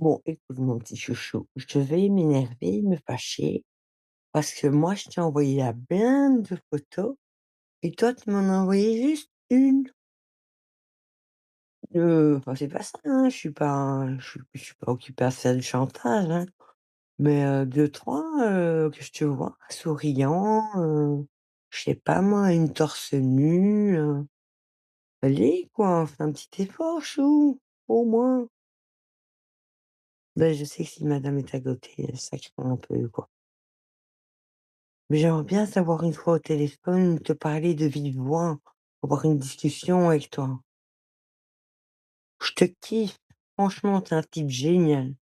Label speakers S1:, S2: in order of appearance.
S1: Bon, écoute mon petit chouchou, je vais m'énerver, me fâcher, parce que moi je t'ai envoyé la blinde de photos et toi tu m'en as envoyé juste une. Enfin c'est pas ça, hein, je suis pas occupée à faire du chantage, hein, mais 2-3, que je te vois souriant, je sais pas moi, une torse nue, allez quoi, fais un petit effort chou, au moins. Ben je sais que si madame est à côté, ça craint un peu quoi. Mais j'aimerais bien savoir une fois au téléphone, te parler de vive voix, avoir une discussion avec toi. Je te kiffe, franchement, tu es un type génial.